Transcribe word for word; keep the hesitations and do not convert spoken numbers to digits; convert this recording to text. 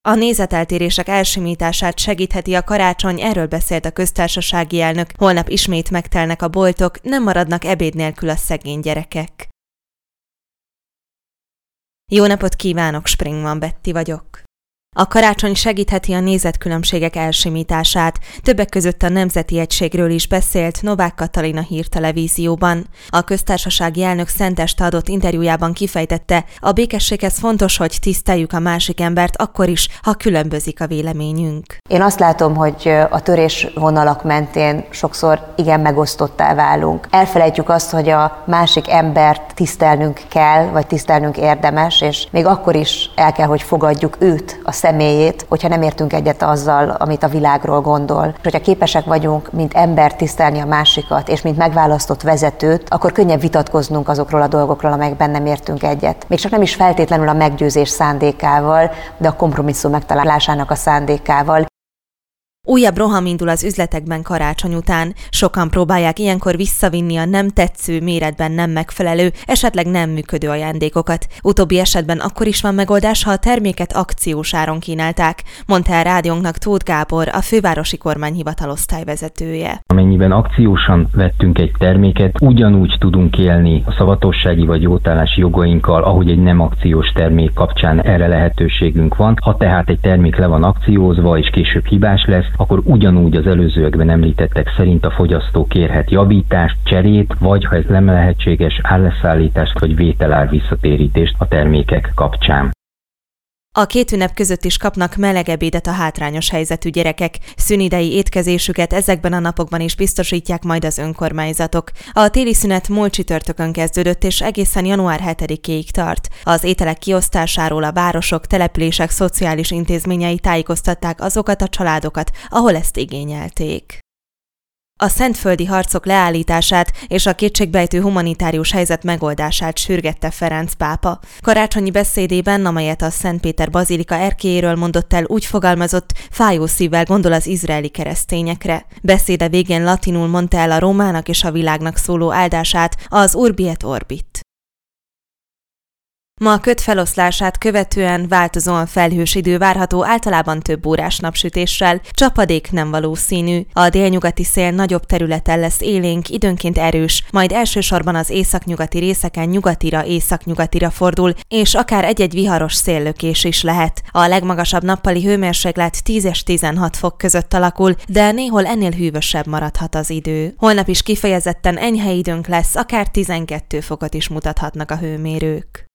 A nézeteltérések elsimítását segítheti a karácsony, erről beszélt a köztársasági elnök. Holnap ismét megtelnek a boltok, nem maradnak ebéd nélkül a szegény gyerekek. Jó napot kívánok, Springman Betty vagyok. A karácsony segítheti a nézetkülönbségek elsimítását. Többek között a Nemzeti Egységről is beszélt Novák Katalin a Hírtelevízióban. A köztársasági elnök szenteste adott interjújában kifejtette, a békességhez fontos, hogy tiszteljük a másik embert akkor is, ha különbözik a véleményünk. Én azt látom, hogy a törésvonalak mentén sokszor igen megosztottá válunk. Elfelejtjük azt, hogy a másik embert tisztelnünk kell, vagy tisztelnünk érdemes, és még akkor is el kell, hogy fogadjuk őt, a személyét, hogyha nem értünk egyet azzal, amit a világról gondol. És hogyha képesek vagyunk, mint ember tisztelni a másikat, és mint megválasztott vezetőt, akkor könnyebb vitatkoznunk azokról a dolgokról, amelyekben nem értünk egyet. Még csak nem is feltétlenül a meggyőzés szándékával, de a kompromisszum megtalálásának a szándékával. Újabb roham indul az üzletekben karácsony után. Sokan próbálják ilyenkor visszavinni a nem tetsző, méretben nem megfelelő, esetleg nem működő ajándékokat. Utóbbi esetben akkor is van megoldás, ha a terméket akciós áron kínálták, mondta el rádiónknak Tóth Gábor, a fővárosi kormányhivatal osztályvezetője. Amennyiben akciósan vettünk egy terméket, ugyanúgy tudunk élni a szavatossági vagy jótállási jogainkkal, ahogy egy nem akciós termék kapcsán erre lehetőségünk van. Ha tehát egy termék le van akciózva és később hibás lesz, akkor ugyanúgy az előzőekben említettek szerint a fogyasztó kérhet javítást, cserét, vagy ha ez nem lehetséges, árleszállítást vagy vételár visszatérítést a termékek kapcsán. A két ünnep között is kapnak meleg ebédet a hátrányos helyzetű gyerekek. Szünidei étkezésüket ezekben a napokban is biztosítják majd az önkormányzatok. A téli szünet múlt csütörtökön kezdődött és egészen január hetedikéig tart. Az ételek kiosztásáról a városok, települések szociális intézményei tájékoztatták azokat a családokat, ahol ezt igényelték. A szentföldi harcok leállítását és a kétségbejtő humanitárius helyzet megoldását sürgette Ferenc pápa. Karácsonyi beszédében, amelyet a Szentpéter bazilika erkélyéről mondott el, úgy fogalmazott, fájó szívvel gondol az izraeli keresztényekre. Beszéde végén latinul mondta el a Rómának és a világnak szóló áldását, az Urbi et Orbit. Ma a köd feloszlását követően változóan felhős idő várható, általában több órás napsütéssel, csapadék nem valószínű. A délnyugati szél nagyobb területen lesz élénk, időnként erős, majd elsősorban az északnyugati részeken nyugatira, északnyugatira fordul, és akár egy-egy viharos széllökés is lehet. A legmagasabb nappali hőmérséklet tíz és tizenhat fok között alakul, de néhol ennél hűvösebb maradhat az idő. Holnap is kifejezetten enyhe időnk lesz, akár tizenkét fokot is mutathatnak a hőmérők.